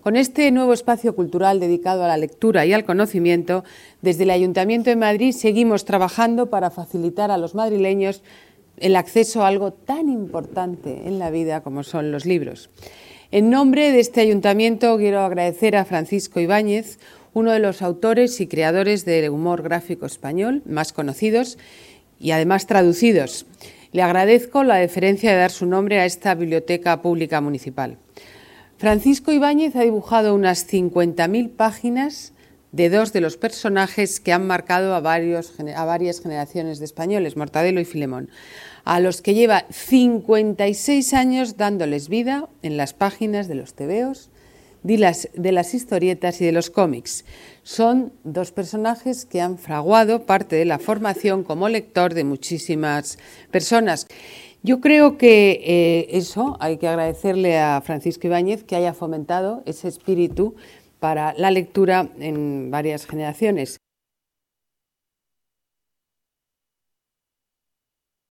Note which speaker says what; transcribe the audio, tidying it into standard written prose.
Speaker 1: Con este nuevo espacio cultural dedicado a la lectura y al conocimiento, desde el Ayuntamiento de Madrid seguimos trabajando para facilitar a los madrileños el acceso a algo tan importante en la vida como son los libros. En nombre de este ayuntamiento quiero agradecer a Francisco Ibáñez, uno de los autores y creadores del humor gráfico español más conocidos y además traducidos. Le agradezco la deferencia de dar su nombre a esta biblioteca pública municipal. Francisco Ibáñez ha dibujado unas 50.000 páginas de dos de los personajes que han marcado a varias generaciones de españoles, Mortadelo y Filemón, a los que lleva 56 años dándoles vida en las páginas de los tebeos, de las historietas y de los cómics. Son dos personajes que han fraguado parte de la formación como lector de muchísimas personas. Yo creo que eso hay que agradecerle a Francisco Ibáñez que haya fomentado ese espíritu para la lectura en varias generaciones.